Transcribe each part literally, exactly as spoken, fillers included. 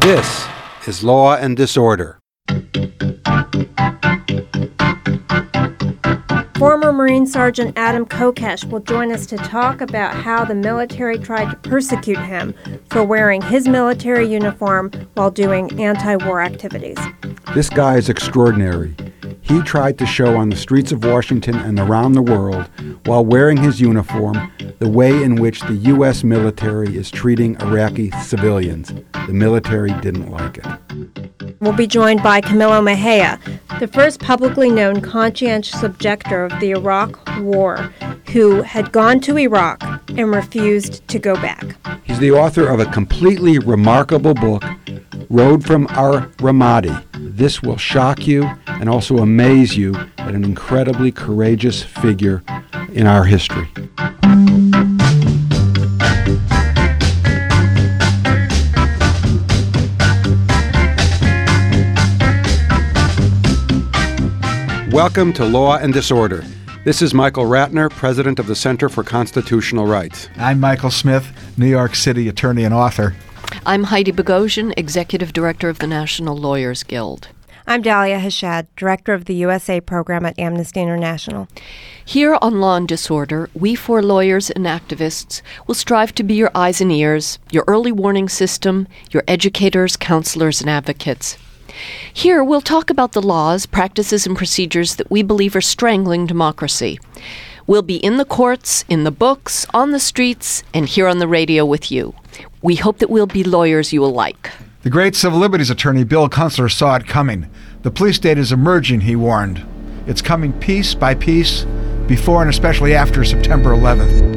This is Law and Disorder. Former Marine Sergeant Adam Kokesh will join us to talk about how the military tried to persecute him for wearing his military uniform while doing anti-war activities. This guy is extraordinary. He tried to show on the streets of Washington and around the world, while wearing his uniform, the way in which the U S military is treating Iraqi civilians. The military didn't like it. We'll be joined by Camilo Mejia, the first publicly known conscientious objector of the Iraq War, who had gone to Iraq and refused to go back. He's the author of a completely remarkable book, Road from Ar Ramadi. This will shock you and also amaze you at an incredibly courageous figure in our history. Welcome to Law and Disorder. This is Michael Ratner, president of the Center for Constitutional Rights. I'm Michael Smith, New York City attorney and author. I'm Heidi Bogosian, executive director of the National Lawyers Guild. I'm Dalia Hashad, director of the U S A program at Amnesty International. Here on Law and Disorder, we four lawyers and activists will strive to be your eyes and ears, your early warning system, your educators, counselors, and advocates. Here, we'll talk about the laws, practices, and procedures that we believe are strangling democracy. We'll be in the courts, in the books, on the streets, and here on the radio with you. We hope that we'll be lawyers you will like. The great civil liberties attorney Bill Kunstler saw it coming. The police state is emerging, he warned. It's coming piece by piece, before and especially after September eleventh.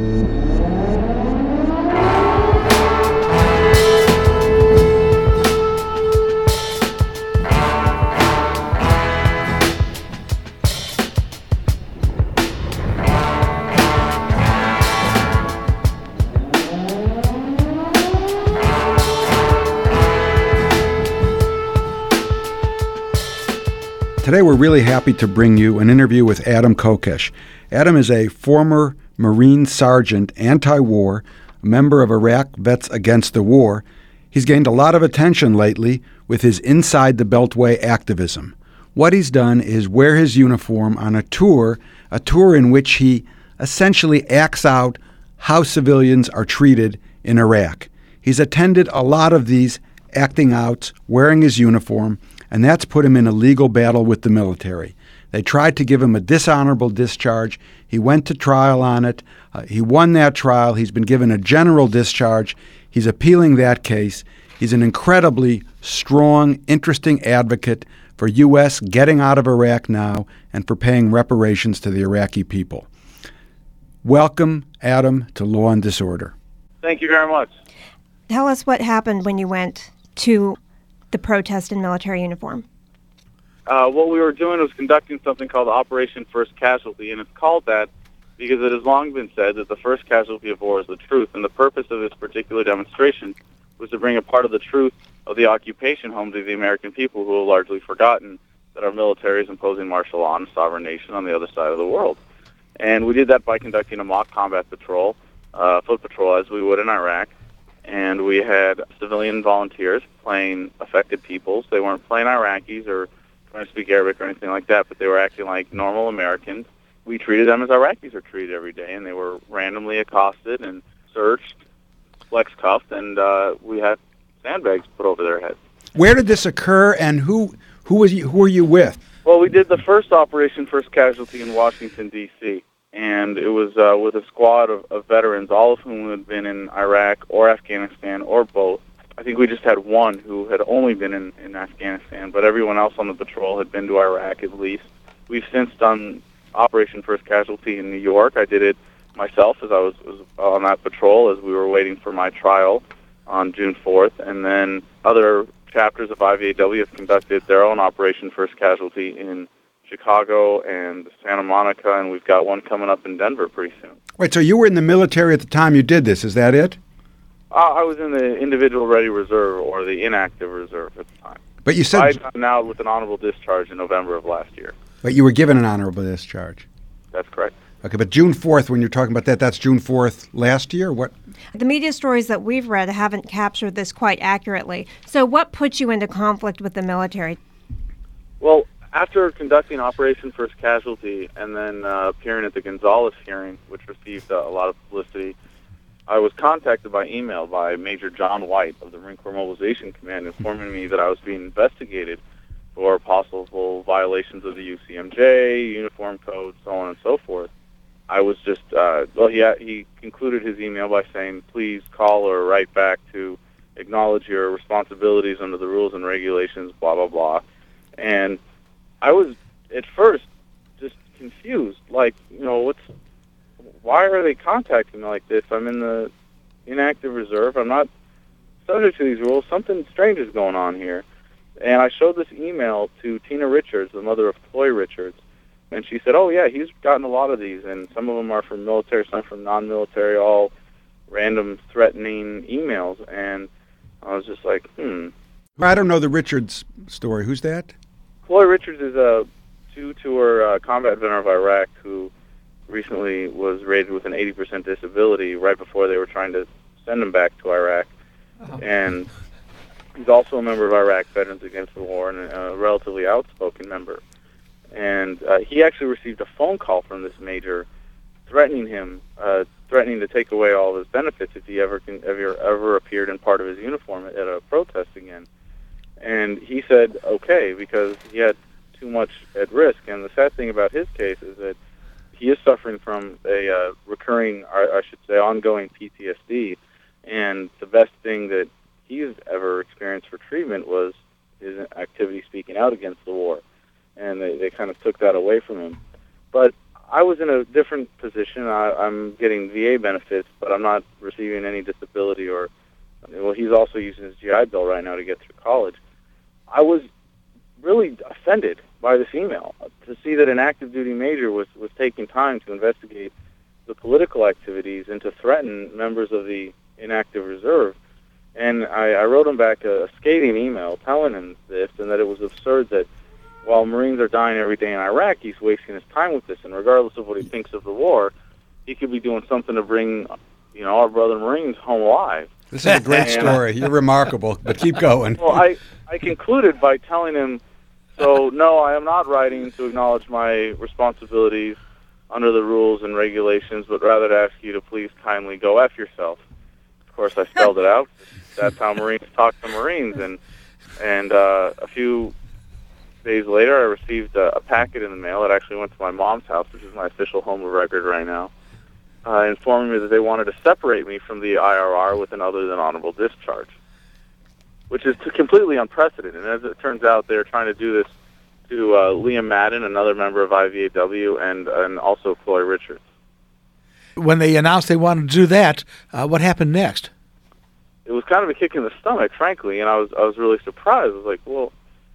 Today we're really happy to bring you an interview with Adam Kokesh. Adam is a former Marine Sergeant, anti-war, a member of Iraq Vets Against the War. He's gained a lot of attention lately with his Inside the Beltway activism. What he's done is wear his uniform on a tour, a tour in which he essentially acts out how civilians are treated in Iraq. He's attended a lot of these acting outs, wearing his uniform, and that's put him in a legal battle with the military. They tried to give him a dishonorable discharge. He went to trial on it. Uh, he won that trial. He's been given a general discharge. He's appealing that case. He's an incredibly strong, interesting advocate for U S getting out of Iraq now and for paying reparations to the Iraqi people. Welcome, Adam, to Law and Disorder. Thank you very much. Tell us what happened when you went to the protest in military uniform. Uh, what we were doing was conducting something called Operation First Casualty, and it's called that because it has long been said that the first casualty of war is the truth, and the purpose of this particular demonstration was to bring a part of the truth of the occupation home to the American people who have largely forgotten that our military is imposing martial law on a sovereign nation on the other side of the world. And we did that by conducting a mock combat patrol, uh, foot patrol, as we would in Iraq. And we had civilian volunteers playing affected peoples. They weren't playing Iraqis or trying to speak Arabic or anything like that, but they were acting like normal Americans. We treated them as Iraqis are treated every day, and they were randomly accosted and searched, flex-cuffed, and uh, we had sandbags put over their heads. Where did this occur, and who who was you, who were you with? Well, we did the first Operation First Casualty in Washington, D C, and it was uh, with a squad of, of veterans, all of whom had been in Iraq or Afghanistan or both. I think we just had one who had only been in, in Afghanistan, but everyone else on the patrol had been to Iraq at least. We've since done Operation First Casualty in New York. I did it myself as I was, was on that patrol as we were waiting for my trial on June fourth, and then other chapters of I V A W have conducted their own Operation First Casualty in Chicago and Santa Monica, and we've got one coming up in Denver pretty soon. Wait, so you were in the military at the time you did this, is that it? Uh, I was in the individual ready reserve or the inactive reserve at the time. But you said... I got out with an honorable discharge in November of last year. But you were given an honorable discharge. That's correct. Okay, but June fourth, when you're talking about that, that's June fourth last year? What? The media stories that we've read haven't captured this quite accurately. So what puts you into conflict with the military? Well, after conducting Operation First Casualty and then uh, appearing at the Gonzales hearing, which received uh, a lot of publicity, I was contacted by email by Major John White of the Marine Corps Mobilization Command informing me that I was being investigated for possible violations of the U C M J, uniform code, so on and so forth. I was just, uh, well, he, he concluded his email by saying, please call or write back to acknowledge your responsibilities under the rules and regulations, blah, blah, blah. And I was, at first, just confused. Like, you know, what's, why are they contacting me like this? I'm in the inactive reserve. I'm not subject to these rules. Something strange is going on here. And I showed this email to Tina Richards, the mother of Floyd Richards, and she said, oh, yeah, he's gotten a lot of these, and some of them are from military, some from non-military, all random threatening emails. And I was just like, hmm. I don't know the Richards story. Who's that? Floyd Richards is a two-tour uh, combat veteran of Iraq who recently was rated with an eighty percent disability right before they were trying to send him back to Iraq. Oh. And he's also a member of Iraq Veterans Against the War and a relatively outspoken member. And uh, he actually received a phone call from this major threatening him, uh, threatening to take away all of his benefits if he ever can, ever, ever appeared in part of his uniform at a protest again. And he said, okay, because he had too much at risk. And the sad thing about his case is that he is suffering from a uh, recurring, or I should say, ongoing P T S D. And the best thing that he's ever experienced for treatment was his activity speaking out against the war. And they, they kind of took that away from him. But I was in a different position. I, I'm getting V A benefits, but I'm not receiving any disability or, well, he's also using his G I Bill right now to get through college. I was really offended by this email to see that an active duty major was, was taking time to investigate the political activities and to threaten members of the inactive reserve. And I, I wrote him back a, a scathing email telling him this and that it was absurd that while Marines are dying every day in Iraq, he's wasting his time with this. And regardless of what he thinks of the war, he could be doing something to bring, you know, our brother Marines home alive. This is a great story. You're remarkable, but keep going. Well, I, I concluded by telling him, so, no, I am not writing to acknowledge my responsibilities under the rules and regulations, but rather to ask you to please kindly go F yourself. Of course, I spelled it out. That's how Marines talk to Marines. And, and uh, a few days later, I received a, a packet in the mail that actually went to my mom's house, which is my official home of record right now, uh, informing me that they wanted to separate me from the I R R with an other than honorable discharge, which is completely unprecedented. And as it turns out, they're trying to do this to uh, Liam Madden, another member of I V A W, and, and also Floyd Richards. When they announced they wanted to do that, uh, what happened next? It was kind of a kick in the stomach, frankly, and I was I was really surprised. I was like, well,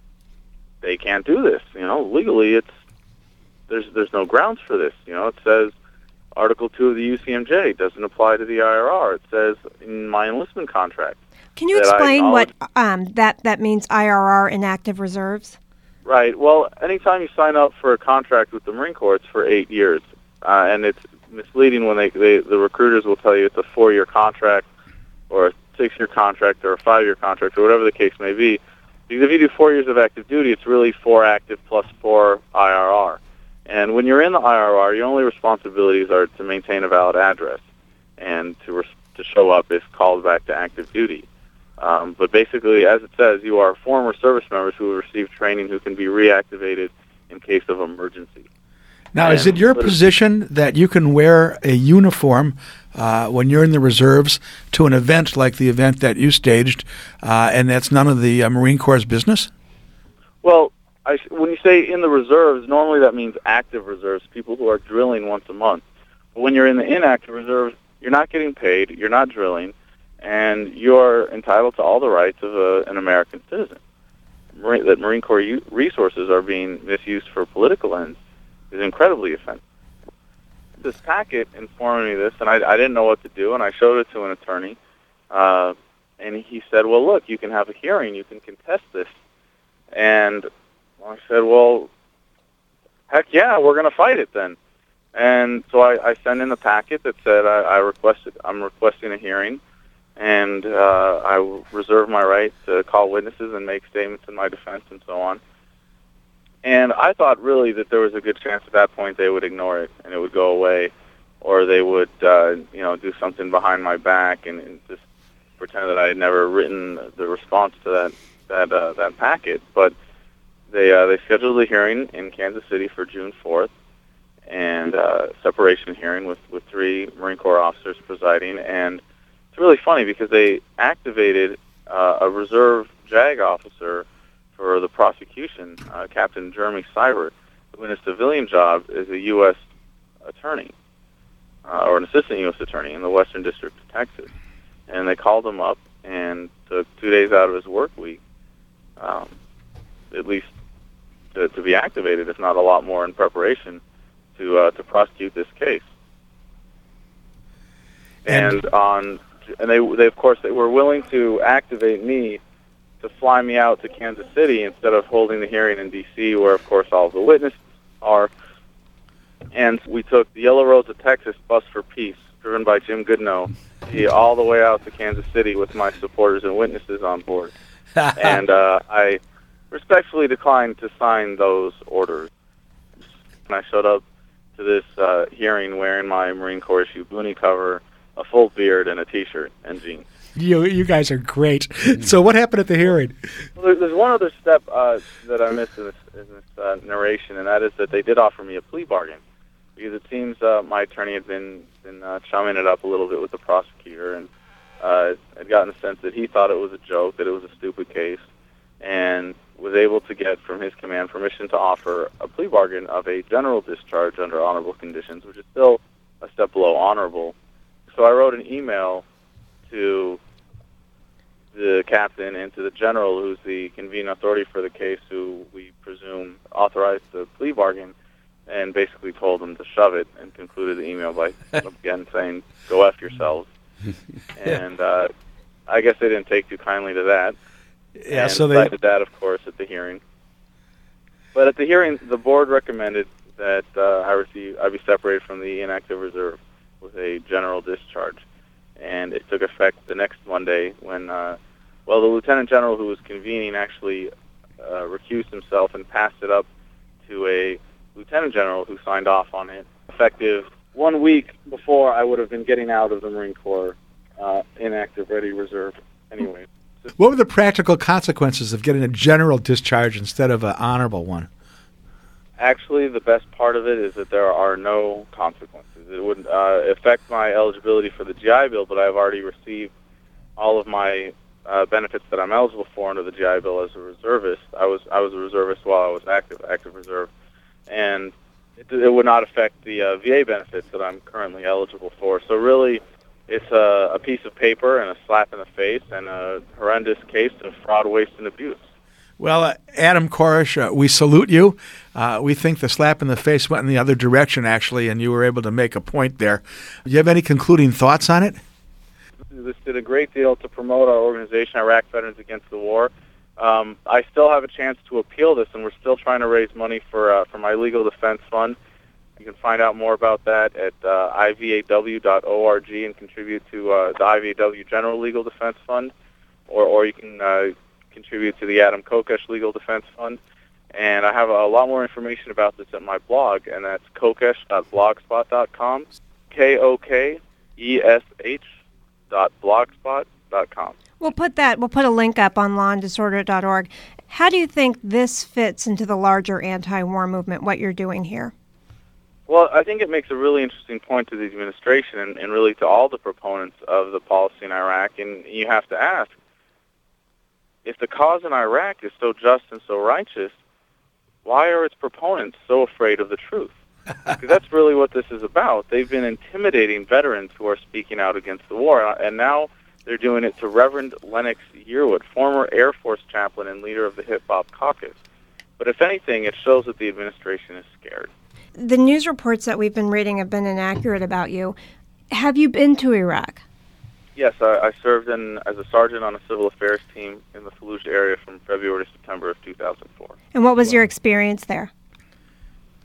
they can't do this. You know, legally, it's there's there's no grounds for this. You know, it says Article two of the U C M J doesn't apply to the I R R. It says in my enlistment contract. Can you explain what um, that, that means, I R R, inactive reserves? Right. Well, anytime you sign up for a contract with the Marine Corps, it's for eight years. Uh, and it's misleading when they, they the recruiters will tell you it's a four-year contract or a six-year contract or a five-year contract or whatever the case may be. Because if you do four years of active duty, it's really four active plus four I R R. And when you're in the I R R, your only responsibilities are to maintain a valid address and to res- to show up if called back to active duty. Um, but basically, as it says, you are former service members who have received training who can be reactivated in case of emergency. Now, and is it your position that you can wear a uniform uh, when you're in the reserves to an event like the event that you staged, uh, and that's none of the uh, Marine Corps' business? Well, I, when you say in the reserves, normally that means active reserves, people who are drilling once a month. But when you're in the inactive reserves, you're not getting paid, you're not drilling, and you're entitled to all the rights of a, an American citizen. Marine, that Marine Corps u- resources are being misused for political ends is incredibly offensive. This packet informing me this, and I, I didn't know what to do, and I showed it to an attorney, uh, and he said, well, look, you can have a hearing, you can contest this. And I said, well, heck yeah, we're going to fight it then. And so I, I sent in a packet that said I, I requested I'm requesting a hearing, and uh, I reserve my right to call witnesses and make statements in my defense and so on. And I thought really that there was a good chance at that point they would ignore it and it would go away, or they would uh, you know do something behind my back and, and just pretend that I had never written the response to that that uh, that packet. But they uh, they scheduled a hearing in Kansas City for June fourth. And uh, separation hearing with, with three Marine Corps officers presiding. And it's really funny because they activated uh, a reserve JAG officer for the prosecution, uh, Captain Jeremy Seibert, who in a civilian job is a U S attorney, uh, or an assistant U S attorney in the Western District of Texas. And they called him up and took two days out of his work week, um, at least to, to be activated, if not a lot more in preparation, to uh, to prosecute this case. And, and on and they they of course they were willing to activate me to fly me out to Kansas City instead of holding the hearing in D C, where of course all the witnesses are. And we took the Yellow Rose of Texas Bus for Peace, driven by Jim Goodnow, all the way out to Kansas City with my supporters and witnesses on board. And uh, I respectfully declined to sign those orders. And I showed up to this uh, hearing wearing my Marine Corps issue boonie cover, a full beard, and a T-shirt and jeans. You you guys are great. So what happened at the hearing? Well, there, there's one other step uh, that I missed in this, in this uh, narration, and that is that they did offer me a plea bargain, because it seems uh, my attorney had been, been uh, chumming it up a little bit with the prosecutor, and uh, had gotten the sense that he thought it was a joke, that it was a stupid case, and was able to get from his command permission to offer a plea bargain of a general discharge under honorable conditions, which is still a step below honorable. So I wrote an email to the captain and to the general, who's the convening authority for the case, who we presume authorized the plea bargain, and basically told them to shove it, and concluded the email by, again, saying, "Go F yourselves." And uh, I guess they didn't take too kindly to that. Yeah, and so they cited that, of course, at the hearing. But at the hearing, the board recommended that uh, I receive, I be separated from the inactive reserve with a general discharge, and it took effect the next Monday when, uh, well, the lieutenant general who was convening actually uh, recused himself and passed it up to a lieutenant general who signed off on it, effective one week before I would have been getting out of the Marine Corps uh, inactive ready reserve anyway. What were the practical consequences of getting a general discharge instead of an honorable one? Actually, the best part of it is that there are no consequences. It would uh, affect my eligibility for the G I Bill, but I've already received all of my uh, benefits that I'm eligible for under the G I Bill as a reservist. I was I was a reservist while I was active, active reserve, and it, it would not affect the uh, V A benefits that I'm currently eligible for. So really, it's a, a piece of paper and a slap in the face and a horrendous case of fraud, waste, and abuse. Well, uh, Adam Koresh, uh, we salute you. Uh, we think the slap in the face went in the other direction, actually, and you were able to make a point there. Do you have any concluding thoughts on it? This did a great deal to promote our organization, Iraq Veterans Against the War. Um, I still have a chance to appeal this, and we're still trying to raise money for uh, for my legal defense fund. You can find out more about that at uh, I V A W dot org and contribute to uh, the I V A W General Legal Defense Fund, or, or you can uh, contribute to the Adam Kokesh Legal Defense Fund. And I have a lot more information about this at my blog, and that's kokesh dot blogspot dot com, K O K E S H dot blogspot dot com. We'll put that. We'll put a link up on law and disorder dot org. How do you think this fits into the larger anti-war movement, what you're doing here? Well, I think it makes a really interesting point to the administration and, and really to all the proponents of the policy in Iraq. And you have to ask, if the cause in Iraq is so just and so righteous, why are its proponents so afraid of the truth? Because that's really what this is about. They've been intimidating veterans who are speaking out against the war, and now they're doing it to Reverend Lennox Yearwood, former Air Force chaplain and leader of the Hip Hop Caucus. But if anything, it shows that the administration is scared. The news reports that we've been reading have been inaccurate about you. Have you been to Iraq? Yes, I, I served in, as a sergeant on a civil affairs team in the Fallujah area from February to September of two thousand four. And what was your experience there? Well, I think it makes a really interesting point to the administration and, and really to all the proponents of the policy in Iraq. And you have to ask, if the cause in Iraq is so just and so righteous, why are its proponents so afraid of the truth? Because that's really what this is about. They've been intimidating veterans who are speaking out against the war, and now they're doing it to Reverend Lennox Yearwood, former Air Force chaplain and leader of the Hip Hop Caucus. But if anything, it shows that the administration is scared. And what was your experience there?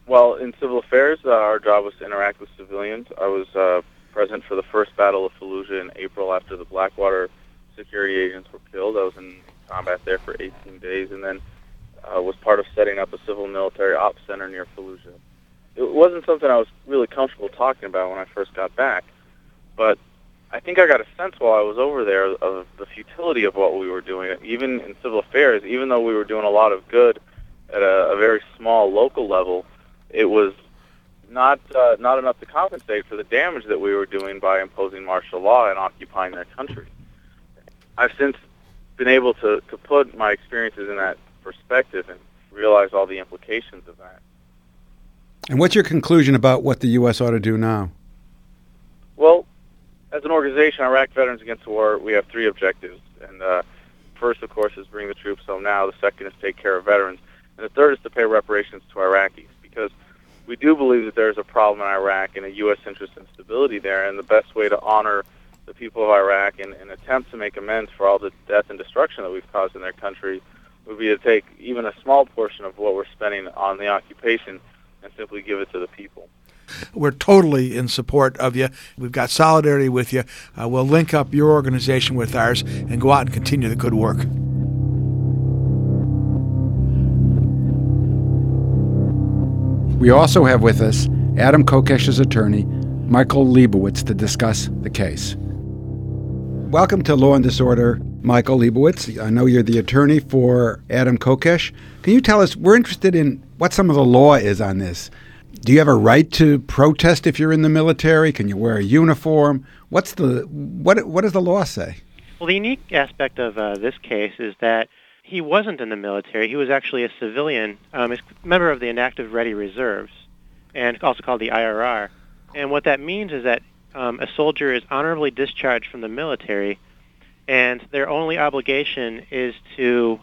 Well, in civil affairs, uh, our job was to interact with civilians. I was uh, present for the first Battle of Fallujah in April after the Blackwater security agents were killed. I was in combat there for eighteen days, and then uh, was part of setting up a civil military ops center near Fallujah. It wasn't something I was really comfortable talking about when I first got back, but I think I got a sense while I was over there of the futility of what we were doing, even in civil affairs. Even though we were doing a lot of good at a, a very small local level, it was not uh, not enough to compensate for the damage that we were doing by imposing martial law and occupying their country. I've since been able to, to put my experiences in that perspective and realize all the implications of that. And what's your conclusion about what the U S ought to do now? Well, as an organization, Iraq Veterans Against the War, we have three objectives. And uh, first, of course, is bring the troops home now. The second is take care of veterans. And the third is to pay reparations to Iraqis, because we do believe that there's a problem in Iraq and a U S interest in stability there, and the best way to honor the people of Iraq and, and attempt to make amends for all the death and destruction that we've caused in their country would be to take even a small portion of what we're spending on the occupation and simply give it to the people. We're totally in support of you. We've got solidarity with you. Uh, we'll link up your organization with ours and go out and continue the good work. We also have with us Adam Kokesh's attorney, Michael Leibowitz, to discuss the case. Welcome to Law and Disorder, Michael Leibowitz. I know you're the attorney for Adam Kokesh. Can you tell us, we're interested in what some of the law is on this. Do you have a right to protest if you're in the military? Can you wear a uniform? What's the what? What does the law say? Well, the unique aspect of uh, this case is that he wasn't in the military. He was actually a civilian. Um, he's a member of the Inactive Ready Reserves, and also called the I R R. And what that means is that um, a soldier is honorably discharged from the military, and their only obligation is to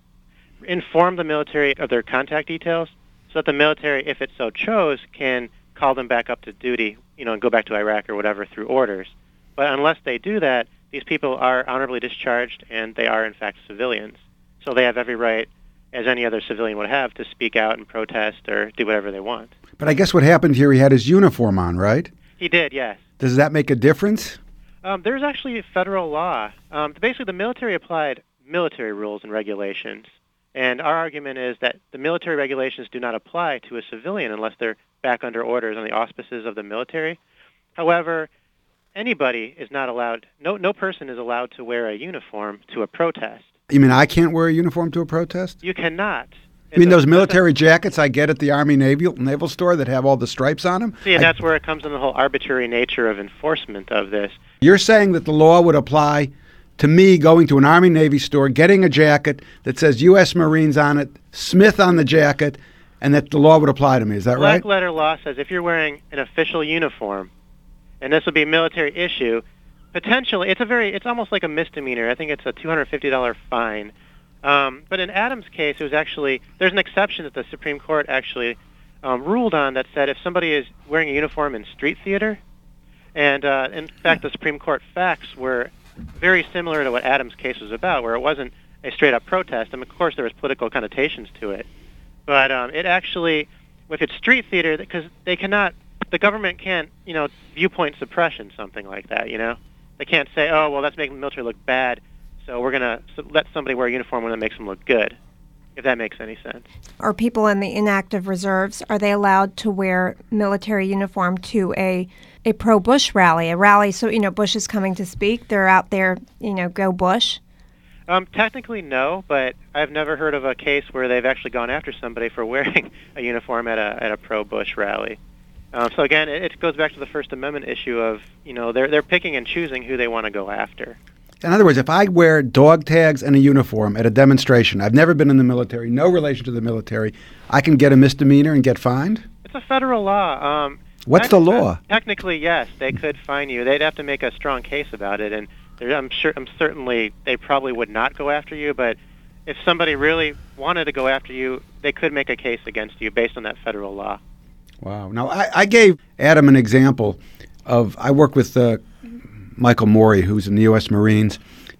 inform the military of their contact details, so that the military, if it so chose, can call them back up to duty, you know, and go back to Iraq or whatever through orders. But unless they do that, these people are honorably discharged, and they are, in fact, civilians. So they have every right, as any other civilian would have, to speak out and protest or do whatever they want. But I guess what happened here, he had his uniform on, right? He did, yes. Does that make a difference? Um, there's actually a federal law. Um, basically, the military applied military rules and regulations. And our argument is that the military regulations do not apply to a civilian unless they're back under orders on the auspices of the military. However, anybody is not allowed, no, no person is allowed to wear a uniform to a protest. You mean I can't wear a uniform to a protest? You cannot. You mean those military jackets I get at the Army Naval Naval store that have all the stripes on them? See, and I, that's where it comes in the whole arbitrary nature of enforcement of this. You're saying that the law would apply to me going to an Army Navy store, getting a jacket that says U S Marines on it, Smith on the jacket, and that the law would apply to me. Is that Black right? Black letter law says if you're wearing an official uniform, and this would be a military issue, potentially, it's a very, it's almost like a misdemeanor. I think it's a two hundred fifty dollars fine. Um, but in Adam's case, it was actually, there's an exception that the Supreme Court actually um, ruled on that said if somebody is wearing a uniform in street theater, and uh, in fact the Supreme Court facts were very similar to what Adam's case was about, where it wasn't a straight-up protest. And, of course, there was political connotations to it. But um, it actually, if it's street theater, because they cannot, the government can't, you know, viewpoint suppression, something like that, you know? They can't say, oh, well, that's making the military look bad, so we're going to let somebody wear a uniform when that makes them look good, if that makes any sense. Are people in the inactive reserves, are they allowed to wear military uniform to a a pro-Bush rally, a rally, so, you know, Bush is coming to speak, they're out there, you know, go Bush? Um, technically, no, but I've never heard of a case where they've actually gone after somebody for wearing a uniform at a at a pro-Bush rally. Um, so again, it, it goes back to the First Amendment issue of, you know, they're they're picking and choosing who they want to go after. In other words, if I wear dog tags and a uniform at a demonstration, I've never been in the military, no relation to the military, I can get a misdemeanor and get fined? It's a federal law. Um, What's the law? Technically, yes, they could fine you. They'd have to make a strong case about it, and I'm sure, I'm certainly, they probably would not go after you. But if somebody really wanted to go after you, they could make a case against you based on that federal law. Wow. Now, I, I gave Adam an example of, I work with uh, Michael Morey, who's in the U S Marines.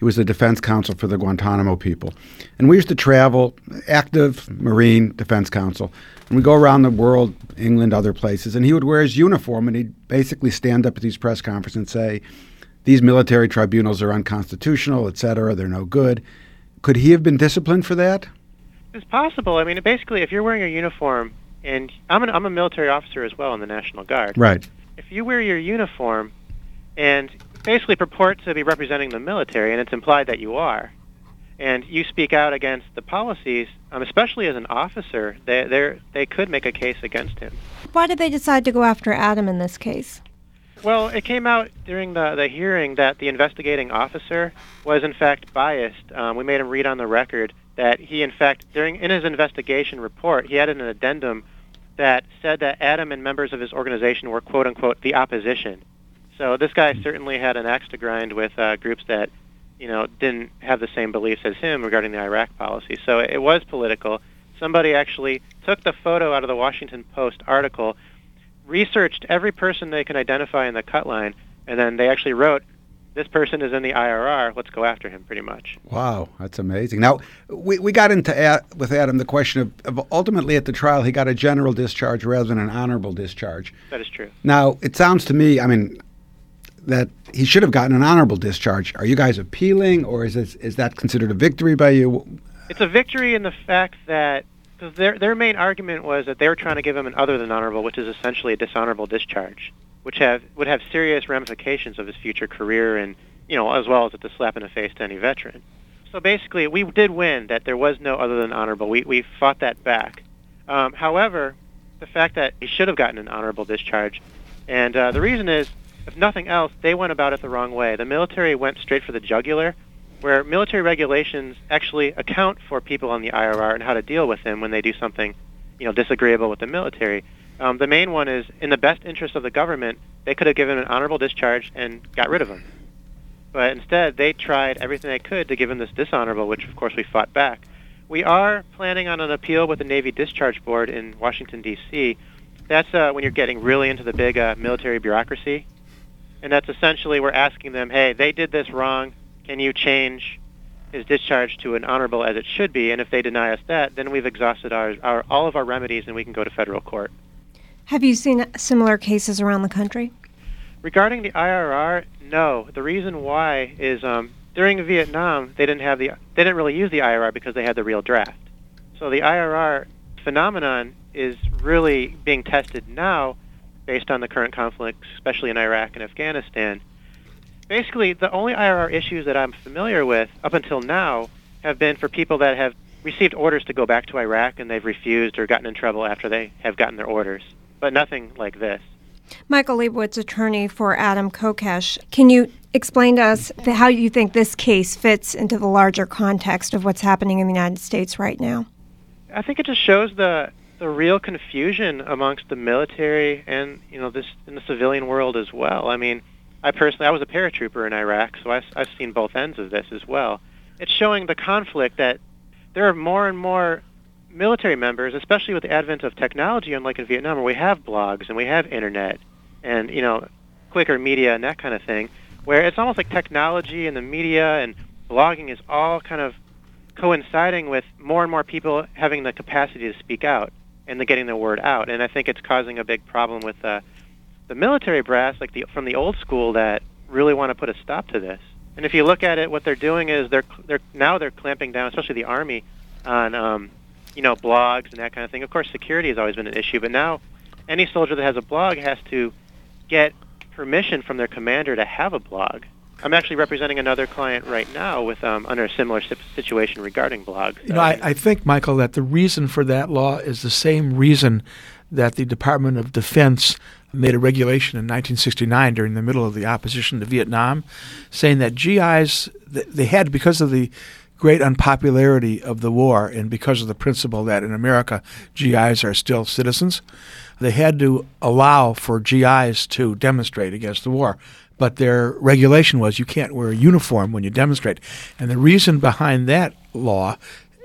He was the defense counsel for the Guantanamo people. And we used to travel, active Marine defense counsel, and we go around the world, England, other places, and he would wear his uniform, and he'd basically stand up at these press conferences and say, these military tribunals are unconstitutional, et cetera, they're no good. Could he have been disciplined for that? It's possible. I mean, basically, if you're wearing a uniform, and I'm, an, I'm a military officer as well in the National Guard. Right. If you wear your uniform and basically purport to be representing the military, and it's implied that you are, and you speak out against the policies, um, especially as an officer, they they they could make a case against him. Why did they decide to go after Adam in this case? Well, it came out during the, the hearing that the investigating officer was in fact biased. Um, we made him read on the record that he, in fact, during in his investigation report, he added an addendum that said that Adam and members of his organization were, quote-unquote, the opposition. So this guy certainly had an axe to grind with uh, groups that, you know, didn't have the same beliefs as him regarding the Iraq policy. So it was political. Somebody actually took the photo out of the Washington Post article, researched every person they could identify in the cut line, and then they actually wrote, this person is in the I R R, let's go after him, pretty much. Wow, that's amazing. Now, we, we got into, Ad, with Adam, the question of, of ultimately at the trial, he got a general discharge rather than an honorable discharge. That is true. Now, it sounds to me, I mean, that he should have gotten an honorable discharge. Are you guys appealing, or is this, is that considered a victory by you? It's a victory in the fact that, because their, their main argument was that they were trying to give him an other than honorable, which is essentially a dishonorable discharge, which have would have serious ramifications of his future career, and, you know, as well as it's a slap in the face to any veteran. So basically, we did win that there was no other than honorable. We we fought that back. Um, however, the fact that he should have gotten an honorable discharge, and uh, the reason is, if nothing else, they went about it the wrong way. The military went straight for the jugular, where military regulations actually account for people on the I R R and how to deal with them when they do something, you know, disagreeable with the military. Um, the main one is, in the best interest of the government, they could have given an honorable discharge and got rid of him. But instead, they tried everything they could to give him this dishonorable, which, of course, we fought back. We are planning on an appeal with the Navy Discharge Board in Washington, D C That's uh, when you're getting really into the big uh, military bureaucracy. And that's essentially, we're asking them, hey, they did this wrong. Can you change his discharge to an honorable as it should be? And if they deny us that, then we've exhausted our, our all of our remedies and we can go to federal court. Have you seen similar cases around the country? Regarding the I R R, no. The reason why is um, during Vietnam, they didn't have the they didn't really use the I R R because they had the real draft. So the I R R phenomenon is really being tested now based on the current conflicts, especially in Iraq and Afghanistan. Basically, the only I R R issues that I'm familiar with up until now have been for people that have received orders to go back to Iraq and they've refused or gotten in trouble after they have gotten their orders, but nothing like this. Michael Leibowitz, attorney for Adam Kokesh. Can you explain to us how you think this case fits into the larger context of what's happening in the United States right now? I think it just shows the the real confusion amongst the military and, you know, this in the civilian world as well. I mean, I personally, I was a paratrooper in Iraq, so I've, I've seen both ends of this as well. It's showing the conflict that there are more and more military members, especially with the advent of technology, unlike in Vietnam, where we have blogs and we have internet and, you know, quicker media and that kind of thing, where it's almost like technology and the media and blogging is all kind of coinciding with more and more people having the capacity to speak out and the getting the word out. And I think it's causing a big problem with uh, the military brass, like the from the old school, that really want to put a stop to this. And if you look at it, what they're doing is they're they're now they're clamping down, especially the Army, on um, you know, blogs and that kind of thing. Of course, security has always been an issue, but now any soldier that has a blog has to get permission from their commander to have a blog. I'm actually representing another client right now with um, under a similar situation regarding blogs. You know, I, I think, Michael, that the reason for that law is the same reason that the Department of Defense made a regulation in nineteen sixty-nine during the middle of the opposition to Vietnam, saying that G Is, they had, because of the great unpopularity of the war and because of the principle that in America G Is are still citizens, they had to allow for G Is to demonstrate against the war. But their regulation was you can't wear a uniform when you demonstrate. And the reason behind that law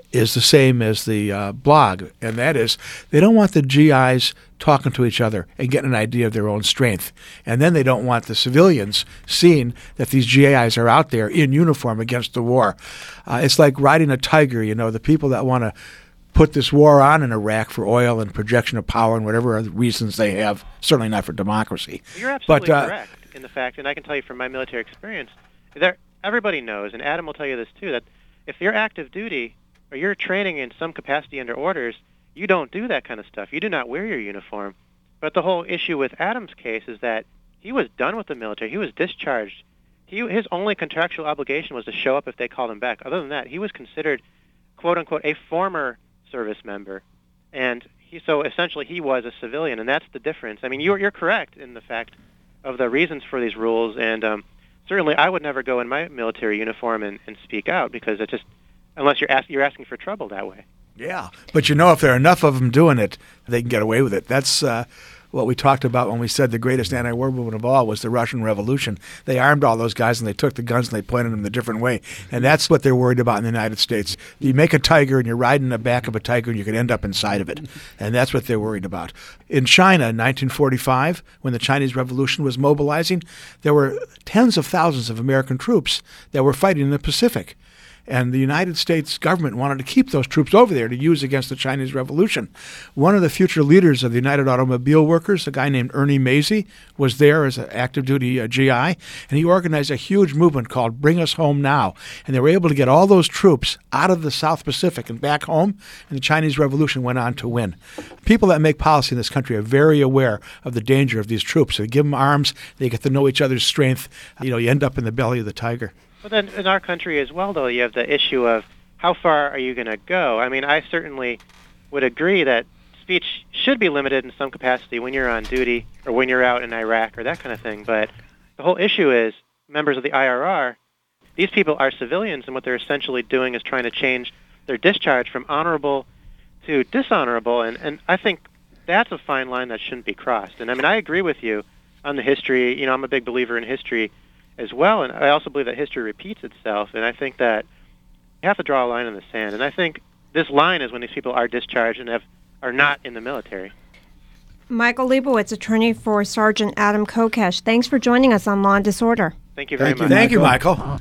is the same as the uh, blog, and that is they don't want the G Is talking to each other and getting an idea of their own strength. And then they don't want the civilians seeing that these G Is are out there in uniform against the war. Uh, it's like riding a tiger, you know, the people that want to put this war on in Iraq for oil and projection of power and whatever other reasons they have, certainly not for democracy. You're absolutely but, uh, correct in the fact, and I can tell you from my military experience, there, everybody knows, and Adam will tell you this too, that if you're active duty or you're training in some capacity under orders, you don't do that kind of stuff. You do not wear your uniform. But the whole issue with Adam's case is that he was done with the military. He was discharged. He, his only contractual obligation was to show up if they called him back. Other than that, he was considered, quote-unquote, a former service member. And he, so essentially he was a civilian, and that's the difference. I mean, you're, you're correct in the fact of the reasons for these rules, and um, certainly I would never go in my military uniform and, and speak out because it just, unless you're, ask, you're asking for trouble that way. Yeah, but you know, if there are enough of them doing it, they can get away with it. That's uh, what we talked about when we said the greatest anti-war movement of all was the Russian Revolution. They armed all those guys and they took the guns and they pointed them the different way. And that's what they're worried about in the United States. You make a tiger and you're riding the back of a tiger and you could end up inside of it. And that's what they're worried about. In China in nineteen forty-five, when the Chinese Revolution was mobilizing, there were tens of thousands of American troops that were fighting in the Pacific. And the United States government wanted to keep those troops over there to use against the Chinese Revolution. One of the future leaders of the United Automobile Workers, a guy named Ernie Mazie, was there as an active-duty uh, G I, and he organized a huge movement called Bring Us Home Now. And they were able to get all those troops out of the South Pacific and back home, and the Chinese Revolution went on to win. People that make policy in this country are very aware of the danger of these troops. They give them arms, they get to know each other's strength. You know, you end up in the belly of the tiger. Well, then in our country as well, though, you have the issue of how far are you going to go? I mean, I certainly would agree that speech should be limited in some capacity when you're on duty or when you're out in Iraq or that kind of thing. But the whole issue is members of the I R R, these people are civilians, and what they're essentially doing is trying to change their discharge from honorable to dishonorable. And, and I think that's a fine line that shouldn't be crossed. And I mean, I agree with you on the history. You know, I'm a big believer in history as well, and I also believe that history repeats itself, and I think that you have to draw a line in the sand, and I think this line is when these people are discharged and have, are not in the military. Michael Leibowitz, attorney for Sergeant Adam Kokesh, thanks for joining us on Law and Disorder. Thank you very Thank much. You, Thank you, Michael.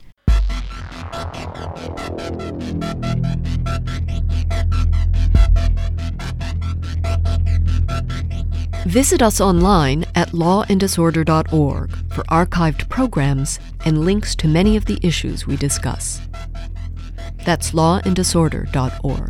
Visit us online at law and disorder dot org for archived programs and links to many of the issues we discuss. That's law and disorder dot org.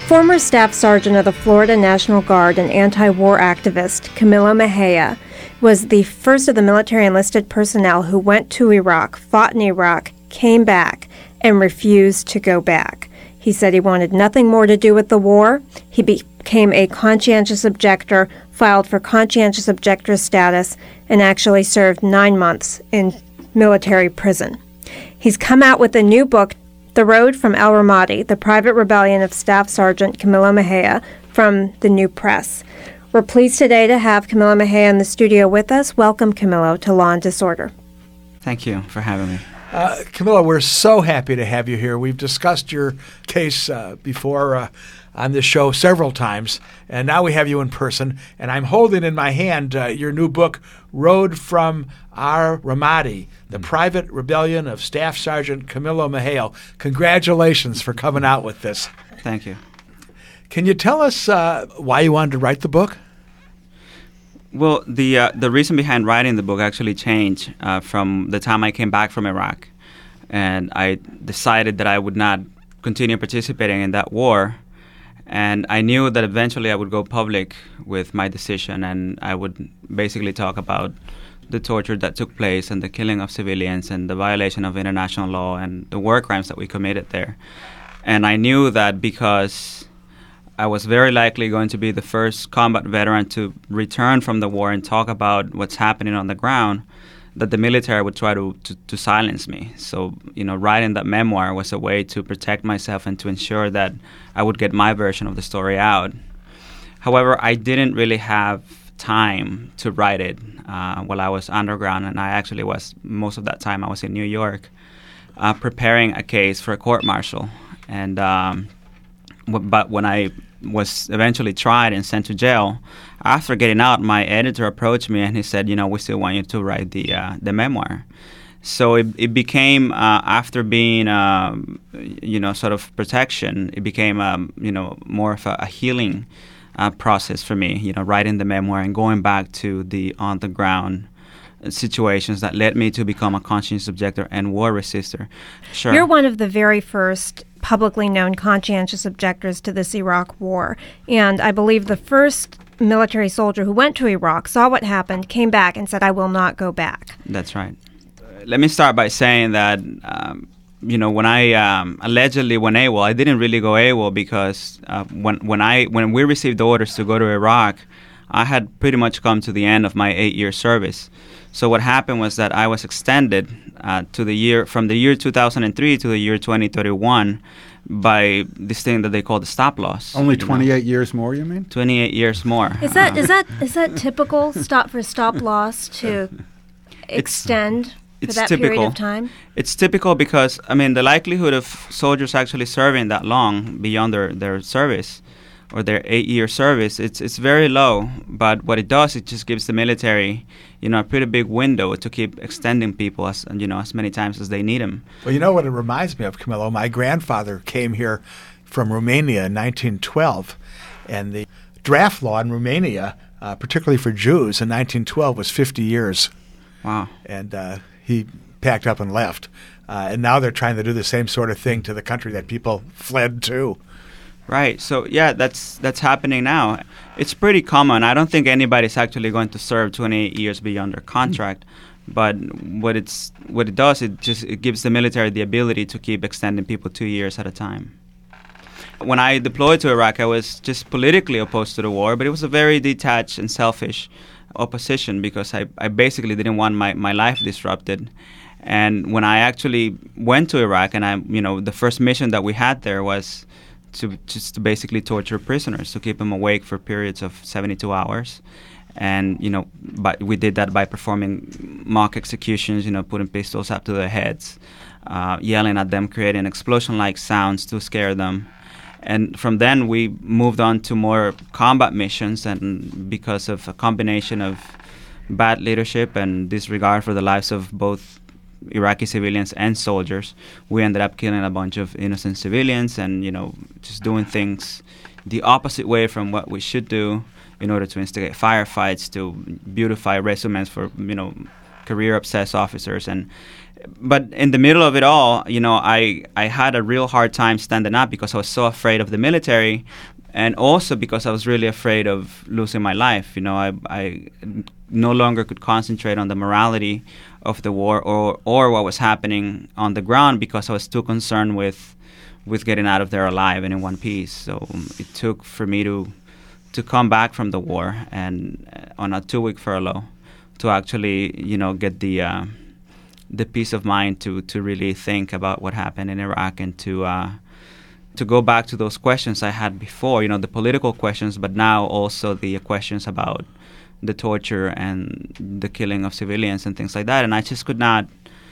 Former Staff Sergeant of the Florida National Guard and anti-war activist Camilo Mejia was the first of the military enlisted personnel who went to Iraq, fought in Iraq, came back, and refused to go back. He said he wanted nothing more to do with the war. He became a conscientious objector, filed for conscientious objector status, and actually served nine months in military prison. He's come out with a new book, The Road from El Ramadi, The Private Rebellion of Staff Sergeant Camilo Mejia, from the New Press. We're pleased today to have Camilo Mejia in the studio with us. Welcome, Camilo, to Law and Disorder. Thank you for having me. Uh, Camilo, we're so happy to have you here. We've discussed your case uh, before uh, on this show several times, and now we have you in person. And I'm holding in my hand uh, your new book, Road from El Ramadi, The Private Rebellion of Staff Sergeant Camilo Mejia. Congratulations for coming out with this. Thank you. Can you tell us uh, why you wanted to write the book? Well, the uh, the reason behind writing the book actually changed uh, from the time I came back from Iraq, and I decided that I would not continue participating in that war, and I knew that eventually I would go public with my decision, and I would basically talk about the torture that took place and the killing of civilians and the violation of international law and the war crimes that we committed there. And I knew that because I was very likely going to be the first combat veteran to return from the war and talk about what's happening on the ground, that the military would try to, to, to silence me. So, you know, writing that memoir was a way to protect myself and to ensure that I would get my version of the story out. However, I didn't really have time to write it uh, while I was underground, and I actually was, most of that time I was in New York, uh, preparing a case for a court-martial. And um, w- but when I was eventually tried and sent to jail, after getting out, my editor approached me and he said, you know, we still want you to write the uh, the memoir. So it, it became, uh, after being, um, you know, sort of protection, it became, um, you know, more of a, a healing uh, process for me, you know, writing the memoir and going back to the on-the-ground situations that led me to become a conscientious objector and war resister. Sure. You're one of the very first publicly known conscientious objectors to this Iraq war, and I believe the first military soldier who went to Iraq, saw what happened, came back and said, I will not go back. That's right. Let me start by saying that, um, you know, when I um, allegedly went AWOL, I didn't really go AWOL because uh, when when I when we received orders to go to Iraq, I had pretty much come to the end of my eight-year service. So what happened was that I was extended uh, to the year from the year two thousand three to the year twenty thirty-one by this thing that they call the stop loss. Only twenty-eight know? years more, you mean? twenty-eight years more. Is that uh, is that is that typical stop for stop loss to extend for it's that typical. period of time? It's typical because, I mean, the likelihood of soldiers actually serving that long beyond their, their service or their eight-year service, it's it's very low. But what it does, it just gives the military, you know, a pretty big window to keep extending people as you know as many times as they need them. Well, you know what it reminds me of, Camilo? My grandfather came here from Romania in nineteen twelve, and the draft law in Romania, uh, particularly for Jews, in nineteen twelve was fifty years. Wow. And uh, he packed up and left. Uh, and now they're trying to do the same sort of thing to the country that people fled to. Right. So, yeah, that's that's happening now. It's pretty common. I don't think anybody's actually going to serve twenty-eight years beyond their contract. Mm. But what it's what it does, it just it gives the military the ability to keep extending people two years at a time. When I deployed to Iraq, I was just politically opposed to the war, but it was a very detached and selfish opposition because I, I basically didn't want my, my life disrupted. And when I actually went to Iraq, and I, you know, the first mission that we had there was to just to basically torture prisoners, to keep them awake for periods of seventy-two hours. And, you know, but we did that by performing mock executions, you know, putting pistols up to their heads, uh, yelling at them, creating explosion-like sounds to scare them. And from then we moved on to more combat missions, and because of a combination of bad leadership and disregard for the lives of both Iraqi civilians and soldiers, we ended up killing a bunch of innocent civilians and, you know, just doing things the opposite way from what we should do in order to instigate firefights, to beautify resumes for, you know, career-obsessed officers. And but in the middle of it all, you know, I, I had a real hard time standing up because I was so afraid of the military, and also because I was really afraid of losing my life. You know, I, I no longer could concentrate on the morality of the war or, or what was happening on the ground because I was too concerned with with getting out of there alive and in one piece. So um, it took for me to to come back from the war and uh, on a two-week furlough to actually, you know, get the uh, the peace of mind to to really think about what happened in Iraq and to uh, to go back to those questions I had before, you know, the political questions, but now also the questions about the torture and the killing of civilians and things like that. And I just could not,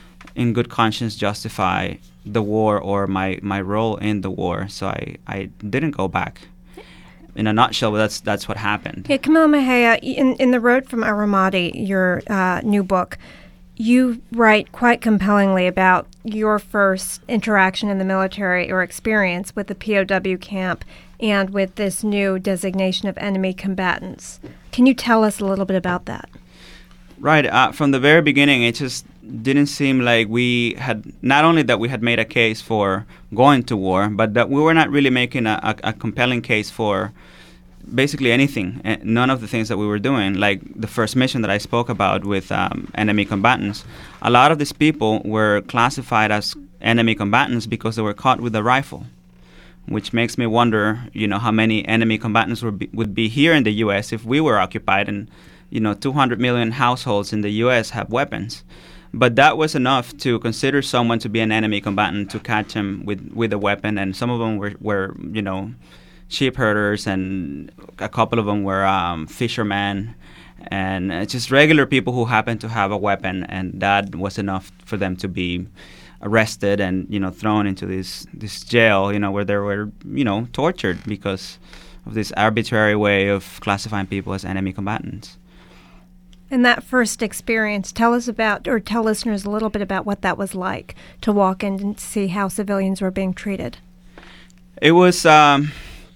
in good conscience, justify the war or my, my role in the war. So I, I didn't go back. In a nutshell, that's that's what happened. Yeah, Camilla Mejia, in, in The Road from Al-Ramadi, your uh, new book, you write quite compellingly about your first interaction in the military or experience with the P O W camp and with this new designation of enemy combatants. Can you tell us a little bit about that? Right. Uh, from the very beginning, it just didn't seem like we had, not only that we had made a case for going to war, but that we were not really making a, a, a compelling case for basically anything. None of the things that we were doing, like the first mission that I spoke about with um, enemy combatants, a lot of these people were classified as enemy combatants because they were caught with a rifle, which makes me wonder, you know, how many enemy combatants would be, would be here in the U S if we were occupied, and, you know, two hundred million households in the U S have weapons. But that was enough to consider someone to be an enemy combatant, to catch him with, with a weapon. And some of them were, were, you know, sheep herders, and a couple of them were um, fishermen, and uh, just regular people who happened to have a weapon. And that was enough for them to be arrested and, you know, thrown into this, this jail, you know, where they were, you know, tortured because of this arbitrary way of classifying people as enemy combatants. And that first experience, tell us about, or tell listeners a little bit about what that was like, to walk in and see how civilians were being treated. It was, um,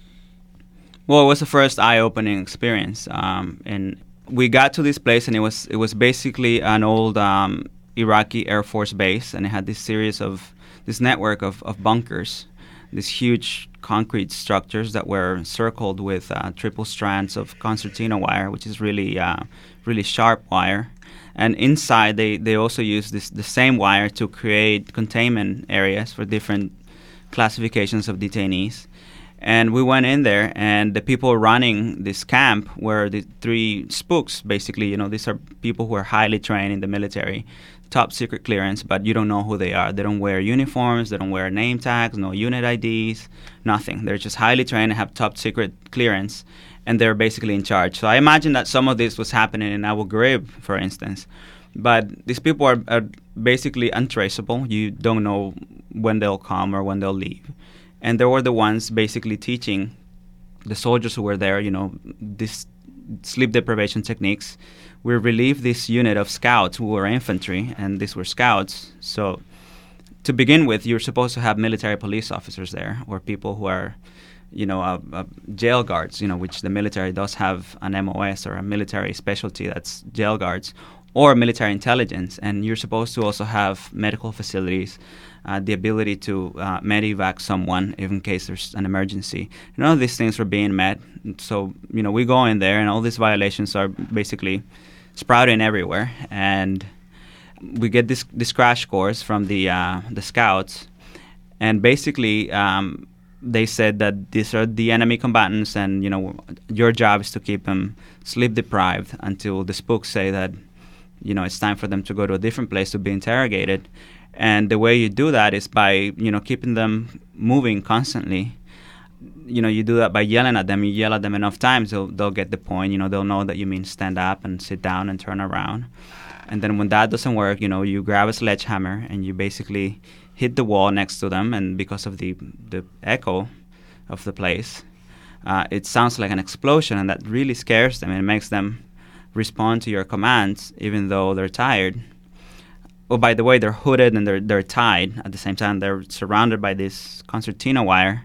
well, it was the first eye-opening experience. Um, and we got to this place, and it was it was basically an old um, Iraqi Air Force base, and it had this series of, this network of, of bunkers, these huge concrete structures that were circled with uh, triple strands of concertina wire, which is really, uh, really sharp wire. And inside, they, they also use this the same wire to create containment areas for different classifications of detainees. And we went in there, and the people running this camp were the three spooks, basically. You know, these are people who are highly trained in the military, top secret clearance, but you don't know who they are. They don't wear uniforms, they don't wear name tags, no unit I Ds, nothing. They're just highly trained and have top secret clearance, and they're basically in charge. So I imagine that some of this was happening in Abu Ghraib, for instance. But these people are, are basically untraceable. You don't know when they'll come or when they'll leave. And they were the ones basically teaching the soldiers who were there, you know, this sleep deprivation techniques. We relieved this unit of scouts who were infantry, and these were scouts. So to begin with, you're supposed to have military police officers there, or people who are, you know, uh, uh, jail guards, you know, which the military does have an M O S or a military specialty that's jail guards, or military intelligence. And you're supposed to also have medical facilities, uh, the ability to uh, medevac someone in case there's an emergency. None of these things were being met. So, you know, we go in there, and all these violations are basically sprouting everywhere. And we get this, this crash course from the uh, the scouts. And basically, um, they said that these are the enemy combatants, and, you know, your job is to keep them sleep deprived until the spooks say that, you know, it's time for them to go to a different place to be interrogated. And the way you do that is by, you know, keeping them moving constantly. You know, you do that by yelling at them. You yell at them enough times, they'll, they'll get the point. You know, they'll know that you mean stand up and sit down and turn around. And then when that doesn't work, you know, you grab a sledgehammer and you basically hit the wall next to them. And because of the, the echo of the place, uh, it sounds like an explosion, and that really scares them. And it makes them respond to your commands even though they're tired. Oh, by the way, they're hooded and they're they're tied at the same time. They're surrounded by this concertina wire,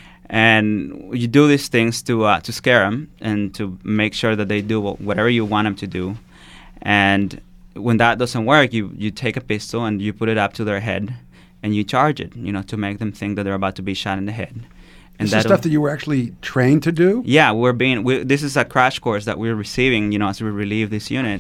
and you do these things to uh, to scare them and to make sure that they do whatever you want them to do. And when that doesn't work, you, you take a pistol and you put it up to their head and you charge it, you know, to make them think that they're about to be shot in the head. And this is stuff that you were actually trained to do? Yeah, we're being. We, this is a crash course that we're receiving, you know, as we relieve this unit.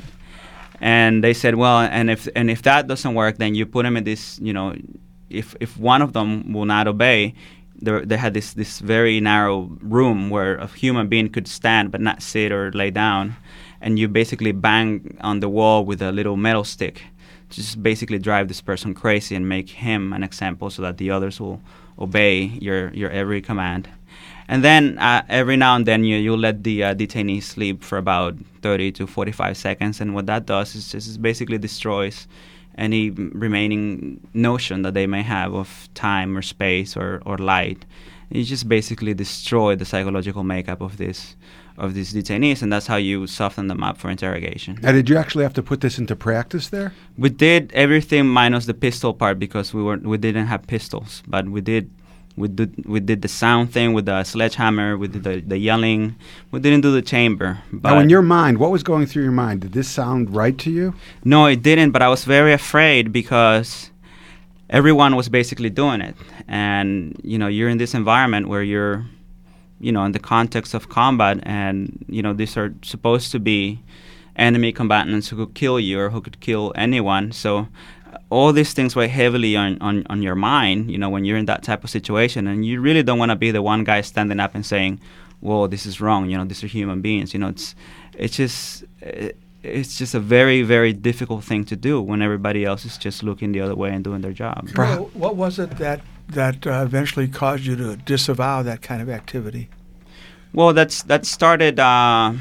And they said, well, and if and if that doesn't work, then you put them in this, you know, if if one of them will not obey, they had this this very narrow room where a human being could stand but not sit or lay down, and you basically bang on the wall with a little metal stick, just basically drive this person crazy and make him an example so that the others will obey your your every command. And then uh, every now and then you you let the uh, detainee sleep for about thirty to forty-five seconds, and what that does is just basically destroys any remaining notion that they may have of time or space or, or light. You just basically destroy the psychological makeup of this of these detainees, and that's how you soften them up for interrogation. Now, did you actually have to put this into practice there? We did everything minus the pistol part because we were we didn't have pistols, but we did we did we did the sound thing with the sledgehammer, we did the, the yelling. We didn't do the chamber. But now, in your mind, what was going through your mind? Did this sound right to you? No, it didn't. But I was very afraid because everyone was basically doing it, and you know, you're in this environment where you're, you know, in the context of combat, and you know, these are supposed to be enemy combatants who could kill you or who could kill anyone. So all these things weigh heavily on, on, on your mind, you know, when you're in that type of situation, and you really don't want to be the one guy standing up and saying, "Whoa, this is wrong." You know, these are human beings. You know, it's it's just it, it's just a very very difficult thing to do when everybody else is just looking the other way and doing their job. Well, what was it that that uh, eventually caused you to disavow that kind of activity? Well, that's that started. Uh,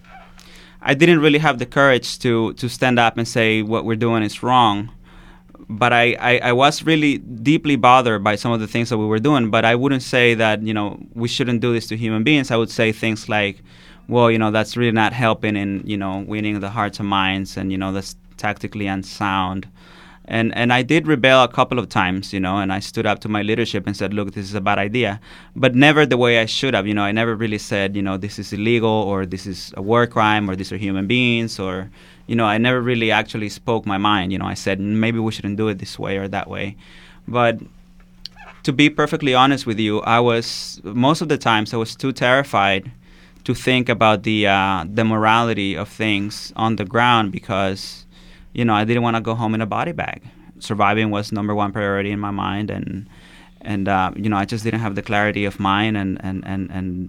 I didn't really have the courage to to stand up and say what we're doing is wrong. But I, I, I was really deeply bothered by some of the things that we were doing. But I wouldn't say that, you know, we shouldn't do this to human beings. I would say things like, well, you know, that's really not helping in, you know, winning the hearts and minds. And, you know, that's tactically unsound. And and I did rebel a couple of times, you know, and I stood up to my leadership and said, look, this is a bad idea. But never the way I should have. You know, I never really said, you know, this is illegal or this is a war crime or these are human beings or... You know, I never really actually spoke my mind. You know, I said, maybe we shouldn't do it this way or that way. But to be perfectly honest with you, I was, most of the times, I was too terrified to think about the uh, the morality of things on the ground because, you know, I didn't want to go home in a body bag. Surviving was number one priority in my mind. And, and uh, you know, I just didn't have the clarity of mind and, and, and, and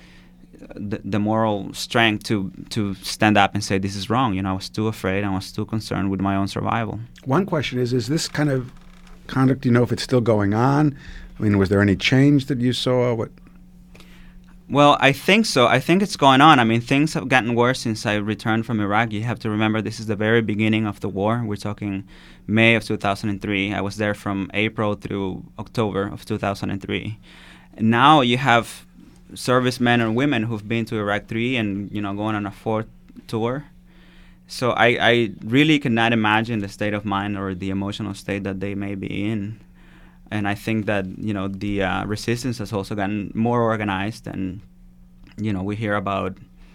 The, the moral strength to to stand up and say this is wrong. You know, I was too afraid. I was too concerned with my own survival. One question is: is this kind of conduct? Do you know if it's still going on? I mean, was there any change that you saw? What? Well, I think so. I think it's going on. I mean, things have gotten worse since I returned from Iraq. You have to remember this is the very beginning of the war. We're talking May of two thousand three. I was there from April through October of two thousand three. And now you have servicemen and women who've been to Iraq three and, you know, going on a fourth tour. So I, I really cannot imagine the state of mind or the emotional state that they may be in. And I think that, you know, the uh, resistance has also gotten more organized. And, you know, we hear about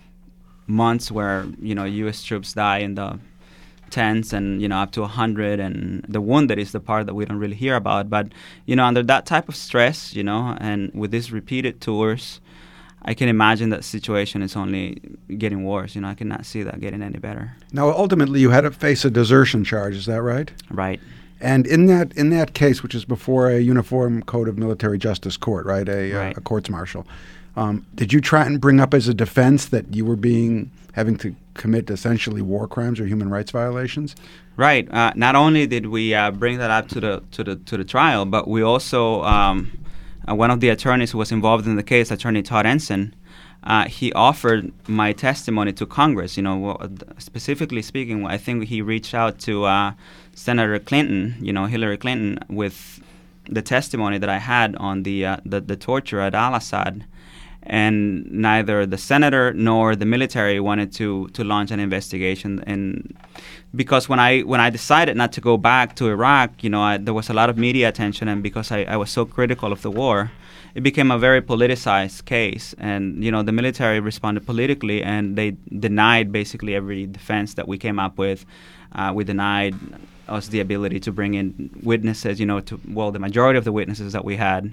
months where, you know, U S troops die in the tens and, you know, up to one hundred. And the wounded is the part that we don't really hear about. But, you know, under that type of stress, you know, and with these repeated tours, I can imagine that situation is only getting worse. You know, I cannot see that getting any better. Now, ultimately, you had to face a desertion charge. Is that right? Right. And in that in that case, which is before a Uniform Code of Military Justice court, right, a, right. a, a courts martial, um, did you try and bring up as a defense that you were being having to commit essentially war crimes or human rights violations? Right. Uh, not only did we uh, bring that up to the to the to the trial, but we also. Um, Uh, one of the attorneys who was involved in the case, Attorney Todd Ensign, uh, he offered my testimony to Congress. You know, well, specifically speaking, I think he reached out to uh, Senator Clinton, you know, Hillary Clinton, with the testimony that I had on the uh, the, the torture at Al-Assad. and neither the senator nor the military wanted to, to launch an investigation. And because when I when I decided not to go back to Iraq, you know, I, there was a lot of media attention, and because I, I was so critical of the war, it became a very politicized case. And, you know, the military responded politically, and they denied basically every defense that we came up with. Uh, we denied us the ability to bring in witnesses, you know, to, well, the majority of the witnesses that we had.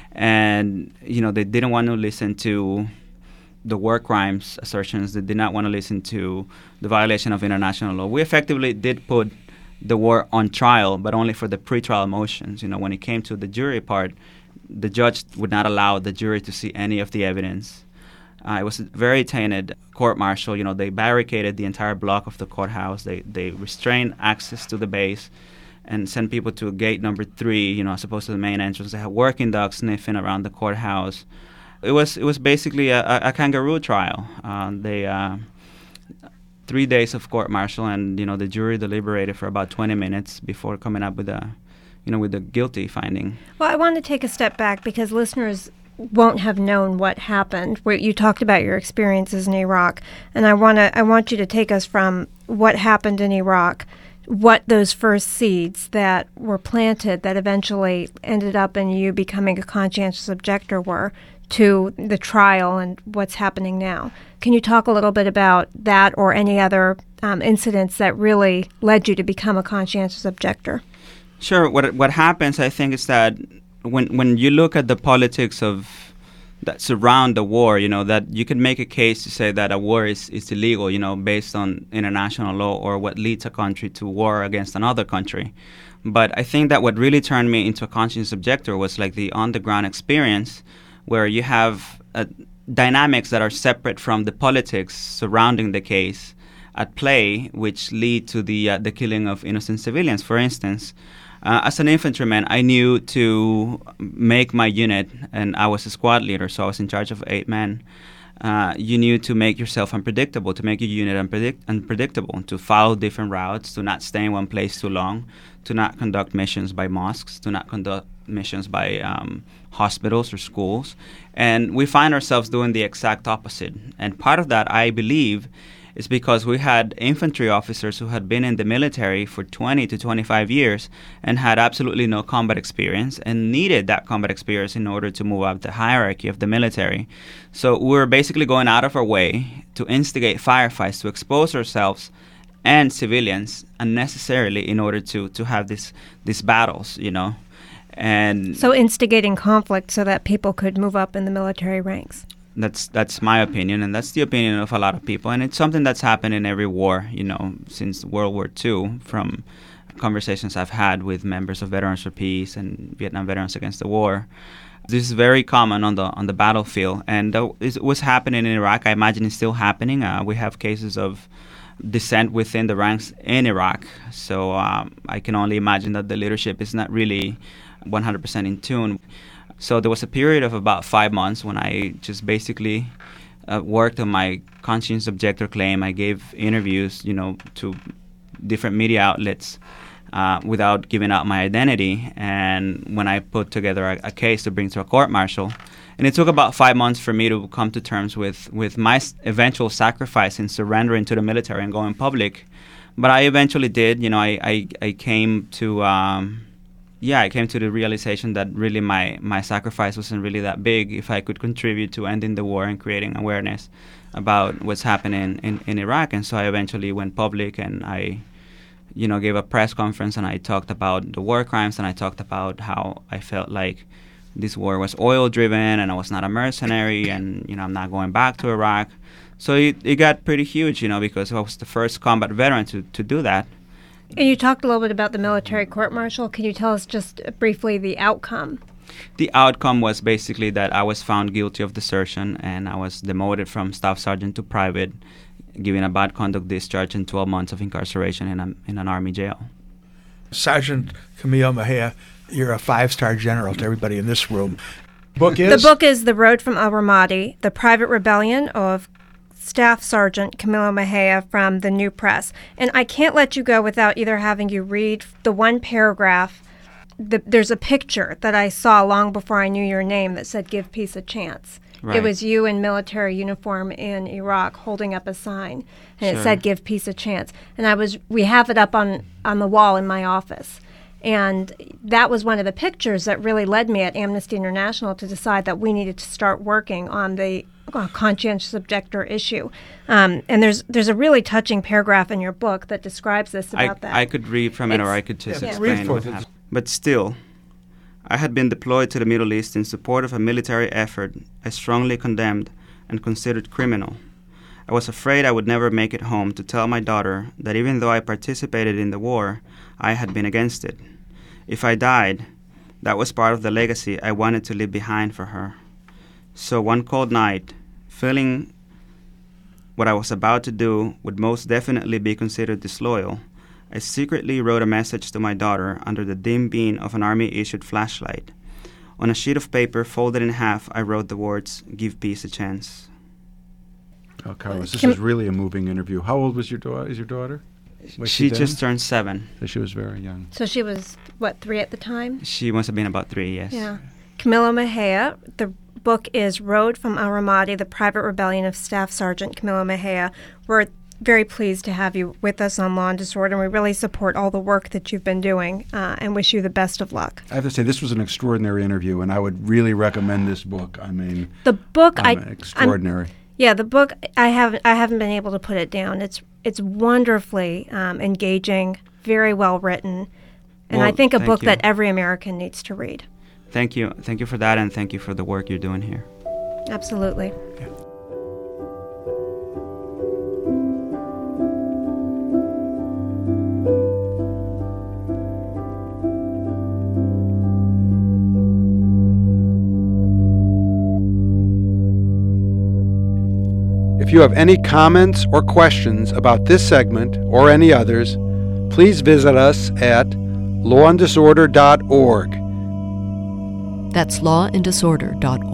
And, you know, they didn't want to listen to the war crimes assertions. They did not want to listen to the violation of international law. We effectively did put the war on trial, but only for the pretrial motions. You know, when it came to the jury part, the judge would not allow the jury to see any of the evidence. Uh, it was a very tainted court-martial. You know, they barricaded the entire block of the courthouse. They they restrained access to the base and sent people to gate number three, you know, as opposed to the main entrance. They had working dogs sniffing around the courthouse. It was it was basically a, a, a kangaroo trial. Uh, they uh, three days of court-martial, and, you know, the jury deliberated for about twenty minutes before coming up with a, you know, with the guilty finding. Well, I want to take a step back because listeners won't have known what happened. Where you talked about your experiences in Iraq, and I want to I want you to take us from what happened in Iraq, what those first seeds that were planted that eventually ended up in you becoming a conscientious objector were, to the trial and what's happening now. Can you talk a little bit about that or any other um, incidents that really led you to become a conscientious objector? Sure. What what happens, I think, is that when when you look at the politics of that surround the war, you know, that you can make a case to say that a war is, is illegal, you know, based on international law or what leads a country to war against another country. But I think that what really turned me into a conscientious objector was like the on-the-ground experience where you have uh, dynamics that are separate from the politics surrounding the case at play, which lead to the uh, the killing of innocent civilians. For instance, uh, as an infantryman, I knew to make my unit, and I was a squad leader, so I was in charge of eight men. Uh, you knew to make yourself unpredictable, to make your unit unpredict- unpredictable, to follow different routes, to not stay in one place too long, to not conduct missions by mosques, to not conduct missions by um, hospitals or schools. And we find ourselves doing the exact opposite. And part of that, I believe, is because we had infantry officers who had been in the military for twenty to twenty-five years and had absolutely no combat experience and needed that combat experience in order to move up the hierarchy of the military. So we were basically going out of our way to instigate firefights, to expose ourselves and civilians unnecessarily in order to, to have this these battles, you know. And so instigating conflict so that people could move up in the military ranks. That's that's my opinion, and that's the opinion of a lot of people. And it's something that's happened in every war, you know, since World War Two, from conversations I've had with members of Veterans for Peace and Vietnam Veterans Against the War. This is very common on the on the battlefield, and uh, it was happening in Iraq. I imagine it's still happening. Uh, we have cases of dissent within the ranks in Iraq, so um, I can only imagine that the leadership is not really one hundred percent in tune. So there was a period of about five months when I just basically uh, worked on my conscientious objector claim. I gave interviews, you know, to different media outlets uh, without giving out my identity. And when I put together a, a case to bring to a court-martial, and it took about five months for me to come to terms with, with my s- eventual sacrifice in surrendering to the military and going public. But I eventually did. You know, I, I, I came to... Um, Yeah, I came to the realization that really my, my sacrifice wasn't really that big if I could contribute to ending the war and creating awareness about what's happening in, in Iraq. And so I eventually went public, and I, you know, gave a press conference, and I talked about the war crimes, and I talked about how I felt like this war was oil-driven and I was not a mercenary, and, you know, I'm not going back to Iraq. So it, it got pretty huge, you know, because I was the first combat veteran to, to do that. And you talked a little bit about the military court-martial. Can you tell us just briefly the outcome? The outcome was basically that I was found guilty of desertion, and I was demoted from staff sergeant to private, given a bad conduct discharge and twelve months of incarceration in, a, in an Army jail. Sergeant Camille Mejia, you're a five-star general to everybody in this room. Book is? The book is The Road from El Ramadi, The Private Rebellion of Staff Sergeant Camilo Mejia from the New Press. And I can't let you go without either having you read the one paragraph. The, there's a picture that I saw long before I knew your name that said, "Give Peace a Chance." Right. It was you in military uniform in Iraq holding up a sign, and Sure. it said "Give peace a chance." And I was, we have it up on on the wall in my office. And that was one of the pictures that really led me at Amnesty International to decide that we needed to start working on the uh, conscientious objector issue. Um, and there's there's a really touching paragraph in your book that describes this about I, that. I could read from it, or It's- I could just Yeah. explain Read what for it. happened. But still, I had been deployed to the Middle East in support of a military effort I strongly condemned and considered criminal. I was afraid I would never make it home to tell my daughter that even though I participated in the war, I had been against it. If I died, that was part of the legacy I wanted to leave behind for her. So one cold night, feeling what I was about to do would most definitely be considered disloyal, I secretly wrote a message to my daughter under the dim beam of an Army-issued flashlight. On a sheet of paper folded in half, I wrote the words, "Give peace a chance." Oh, Carlos, this Can- is really a moving interview. How old was your daughter? Is your daughter? Was She then? just turned seven. So she was very young. so she was, what, three at the time? She must have been about three, yes. Yeah. Camilo Mejia, the book is Road from Al Ramadi, The Private Rebellion of Staff Sergeant Camilo Mejia. We're very pleased to have you with us on Law and Disorder, and we really support all the work that you've been doing uh, and wish you the best of luck. I have to say, this was an extraordinary interview, and I would really recommend this book. I mean, The book, I, um, extraordinary. I'm- yeah, the book, I haven't, I haven't been able to put it down. It's it's wonderfully um, engaging, very well written, and Well, I think a thank book you. that every American needs to read. Thank you. Thank you for that, and thank you for the work you're doing here. Absolutely. If you have any comments or questions about this segment or any others, please visit us at law and disorder dot org. That's law and disorder dot org.